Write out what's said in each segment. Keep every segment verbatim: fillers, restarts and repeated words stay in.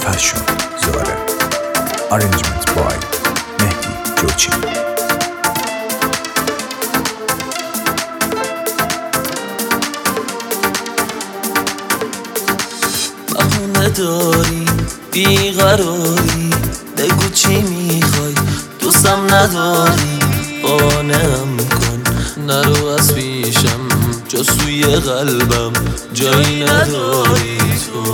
Passion Zara. Arrangement by Mehdi Jochi. بهونه داری بیقراری، بگو چی میخوای، دوستم نداری، قانعم کن نرو از پیشم، جا سوی قلبم جایی نداری تو.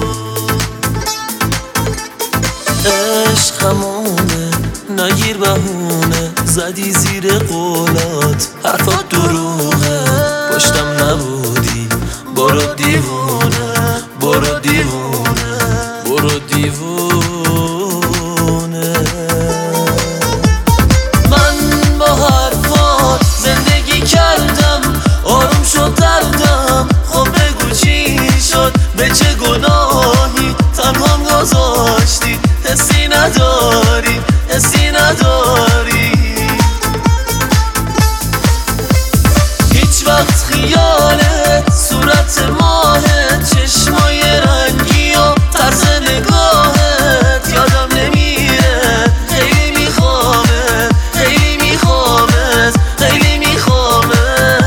عشق همونه نگیر بهونه، زدی زیر قولات حرفات دروغه، پشتم نبودی برو دیوونه، برو دیوونه، برو دیوونه. من با حرفات زندگی کردم، آروم شد دردم، خب بگو چی شد، به چه گناهی تنهام گذاشتی، حسی نداری، حسی نداری. هیچ وقت خیالت صورت ماهت، چشمای رنگی و طرز نگاهت یادم نمیره، خیلی میخوامت، خیلی میخوامت، خیلی میخوامت.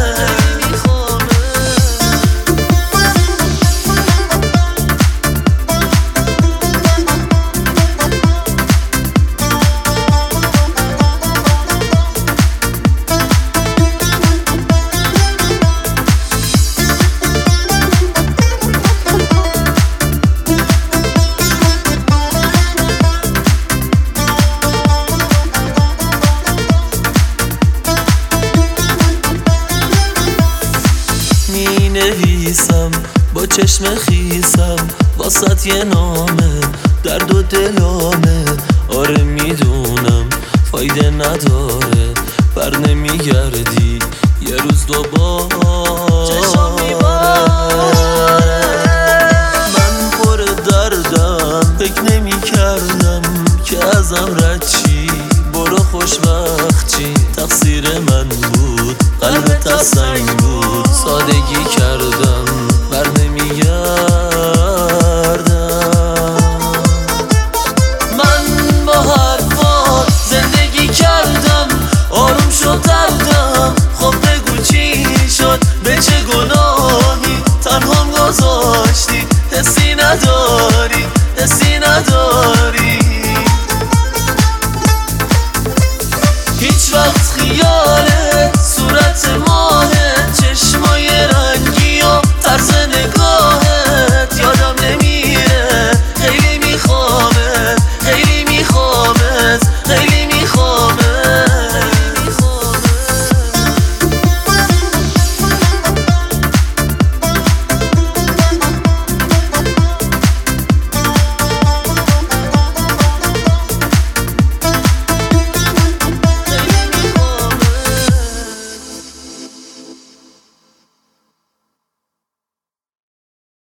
می نویسم با چشم خیسم واسط یه نامه، درد و دلامه، آره میدونم فایده نداره، بر نمیگردی یه روز دوباره. چشم میباره من پر دردم، فکر نمی کردم که ازم رد چی، برو خوشبخت چی، تقصیر من بود قلبت از سنگ بود.